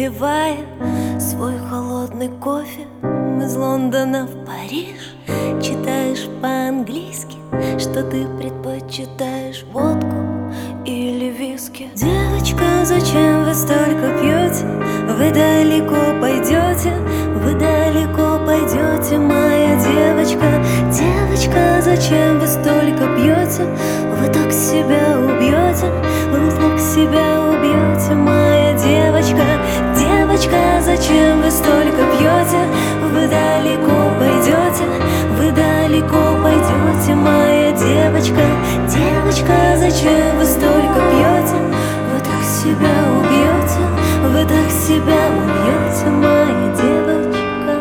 выпивая свой холодный кофе, из Лондона в Париж. Читаешь по-английски, что ты предпочитаешь, водку или виски. Девочка, зачем вы столько пьете? Вы далеко пойдете, вы далеко пойдете, моя девочка. Девочка, зачем вы столько пьете? Вы так себя убьете, вы так себя убьете, моя девочка. Девочка, зачем вы столько пьете? Вы далеко пойдете, вы далеко пойдете, моя девочка. Девочка, зачем вы столько пьете? Вы так себя убьете, вы так себя убьете, моя девочка.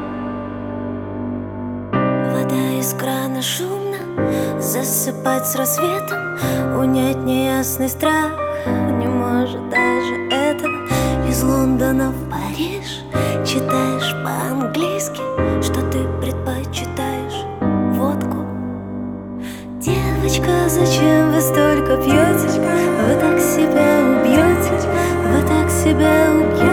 Вода из крана шумно, засыпать с рассветом, унять неясный страх не может даже это. Из Лондона в Париж читаешь по-английски, что ты предпочитаешь, водку. Девочка, зачем вы столько пьете? Вы так себя убьете, вы так себя убьете.